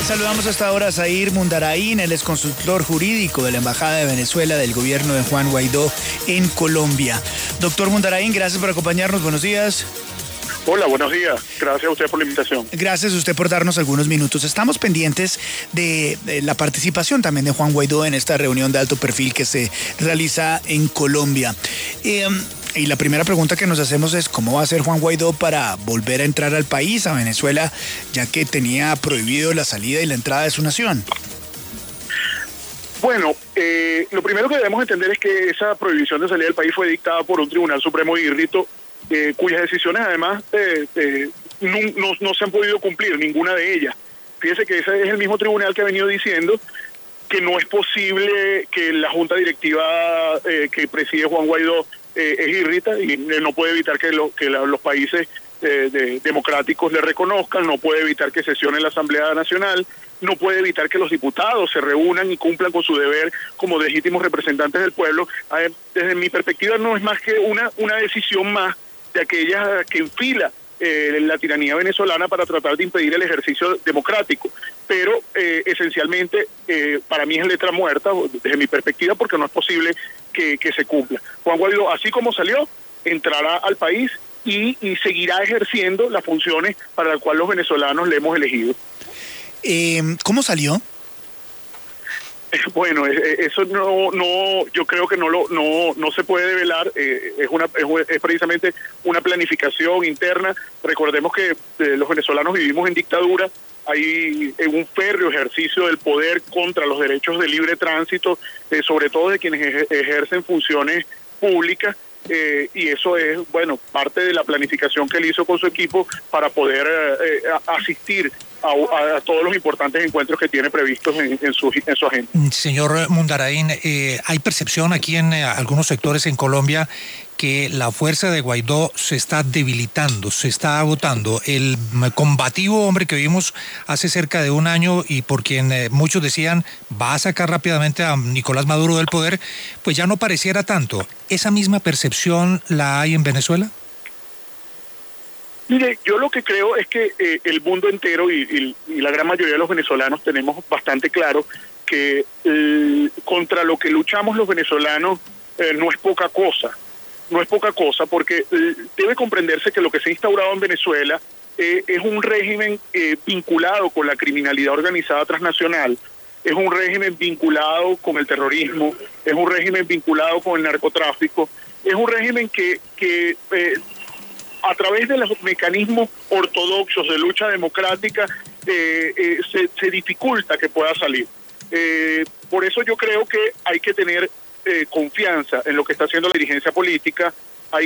Saludamos hasta ahora a Zair Mundarain, él es consultor jurídico de la Embajada de Venezuela del gobierno de Juan Guaidó en Colombia. Doctor Mundarain, gracias por acompañarnos. Buenos días. Hola, buenos días. Gracias a usted por la invitación. Gracias a usted por darnos algunos minutos. Estamos pendientes de la participación también de Juan Guaidó en esta reunión de alto perfil que se realiza en Colombia. Y la primera pregunta que nos hacemos es ¿cómo va a hacer Juan Guaidó para volver a entrar al país, a Venezuela, ya que tenía prohibido la salida y la entrada de su nación? Bueno, lo primero que debemos entender es que esa prohibición de salida del país fue dictada por un Tribunal Supremo de Irrito, cuyas decisiones además no se han podido cumplir, ninguna de ellas. Fíjese que ese es el mismo tribunal que ha venido diciendo que no es posible que la junta directiva que preside Juan Guaidó es irrita y no puede evitar que los países democráticos le reconozcan, no puede evitar que sesione la Asamblea Nacional, no puede evitar que los diputados se reúnan y cumplan con su deber como legítimos representantes del pueblo. Desde mi perspectiva no es más que una decisión más de aquellas que enfila la tiranía venezolana para tratar de impedir el ejercicio democrático. Pero esencialmente para mí es letra muerta desde mi perspectiva porque no es posible que se cumpla. Juan Guaidó, así como salió, entrará al país y seguirá ejerciendo las funciones para las cuales los venezolanos le hemos elegido. ¿Cómo salió? Bueno, eso yo creo que no se puede develar. Es precisamente una planificación interna. Recordemos que los venezolanos vivimos en dictadura. Hay un férreo ejercicio del poder contra los derechos de libre tránsito, sobre todo de quienes ejercen funciones públicas. Y eso es, bueno, parte de la planificación que él hizo con su equipo para poder asistir a todos los importantes encuentros que tiene previstos en su agenda. Señor Mundarain, hay percepción aquí en algunos sectores en Colombia que la fuerza de Guaidó se está debilitando, se está agotando. El combativo hombre que vimos hace cerca de un año y por quien muchos decían va a sacar rápidamente a Nicolás Maduro del poder, pues ya no pareciera tanto. ¿Esa misma percepción la hay en Venezuela? Mire, yo lo que creo es que el mundo entero y la gran mayoría de los venezolanos tenemos bastante claro que contra lo que luchamos los venezolanos no es poca cosa. No es poca cosa porque debe comprenderse que lo que se ha instaurado en Venezuela es un régimen vinculado con la criminalidad organizada transnacional, es un régimen vinculado con el terrorismo, es un régimen vinculado con el narcotráfico, es un régimen que a través de los mecanismos ortodoxos de lucha democrática se dificulta que pueda salir. Por eso yo creo que hay que tener confianza en lo que está haciendo la dirigencia política.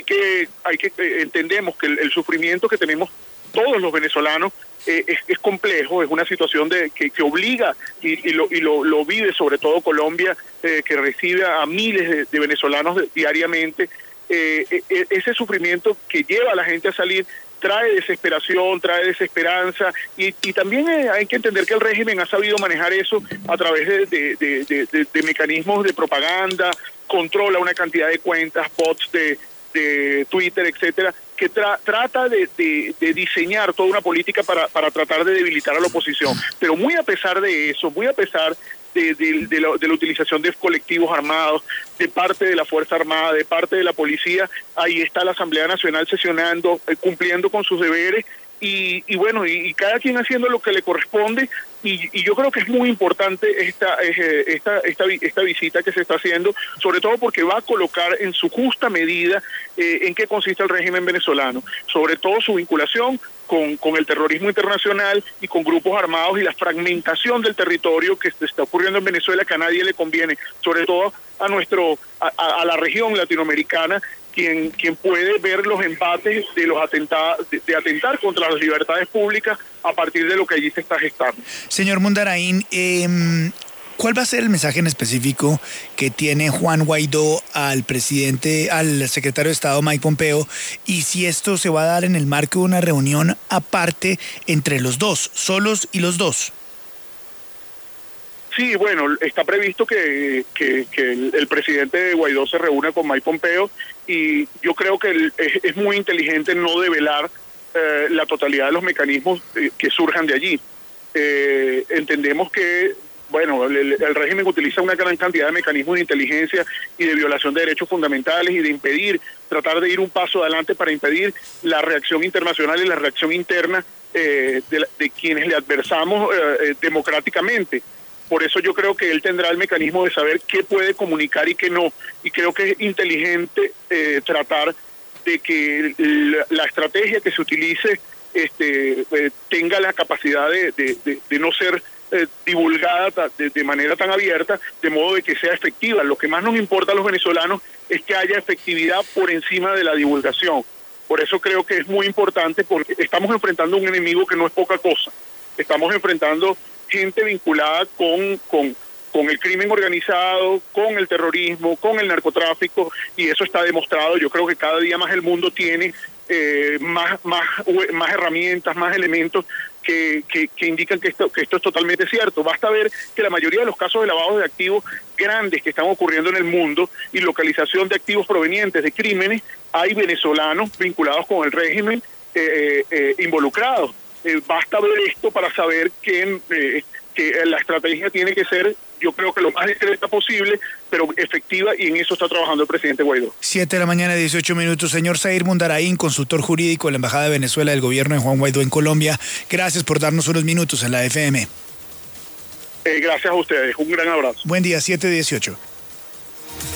Entendemos que el sufrimiento que tenemos todos los venezolanos es complejo, es una situación que obliga y lo vive sobre todo Colombia, que recibe a miles de venezolanos diariamente. Ese sufrimiento que lleva a la gente a salir trae desesperación, trae desesperanza y también hay que entender que el régimen ha sabido manejar eso a través de mecanismos de propaganda, controla una cantidad de cuentas, bots de Twitter, etcétera, que trata de diseñar toda una política para tratar de debilitar a la oposición. Pero muy a pesar de eso, muy a pesar de la utilización de colectivos armados, de parte de la Fuerza Armada, de parte de la policía, ahí está la Asamblea Nacional sesionando, cumpliendo con sus deberes y bueno, y cada quien haciendo lo que le corresponde y yo creo que es muy importante esta visita que se está haciendo, sobre todo porque va a colocar en su justa medida en qué consiste el régimen venezolano, sobre todo su vinculación con el terrorismo internacional y con grupos armados y la fragmentación del territorio que está ocurriendo en Venezuela, que a nadie le conviene, sobre todo a la región latinoamericana, quien puede ver los embates de los atentados, de atentar contra las libertades públicas a partir de lo que allí se está gestando. Señor Mundarain, ¿cuál va a ser el mensaje en específico que tiene Juan Guaidó al secretario de Estado Mike Pompeo y si esto se va a dar en el marco de una reunión aparte entre los dos, solos y los dos? Sí, bueno, está previsto que el presidente Guaidó se reúna con Mike Pompeo y yo creo que es muy inteligente no develar la totalidad de los mecanismos que surjan de allí. Entendemos que bueno, el régimen utiliza una gran cantidad de mecanismos de inteligencia y de violación de derechos fundamentales y de impedir, tratar de ir un paso adelante para impedir la reacción internacional y la reacción interna de quienes le adversamos democráticamente. Por eso yo creo que él tendrá el mecanismo de saber qué puede comunicar y qué no. Y creo que es inteligente tratar de que la estrategia que se utilice tenga la capacidad de no ser divulgada de manera tan abierta, de modo de que sea efectiva. Lo que más nos importa a los venezolanos es que haya efectividad por encima de la divulgación. Por eso creo que es muy importante, porque estamos enfrentando un enemigo que no es poca cosa. Estamos enfrentando gente vinculada con el crimen organizado, con el terrorismo, con el narcotráfico, y eso está demostrado. Yo creo que cada día más el mundo tiene más herramientas, más elementos que indican que esto es totalmente cierto. Basta ver que la mayoría de los casos de lavado de activos grandes que están ocurriendo en el mundo y localización de activos provenientes de crímenes, hay venezolanos vinculados con el régimen involucrados. Basta ver esto para saber que la estrategia tiene que ser, yo creo que lo más discreta posible, pero efectiva, y en eso está trabajando el presidente Guaidó. 7:18 a.m. Señor Zair Mundarain, consultor jurídico de la Embajada de Venezuela del gobierno de Juan Guaidó en Colombia, gracias por darnos unos minutos en la FM. Gracias a ustedes, un gran abrazo. Buen día, 7:18.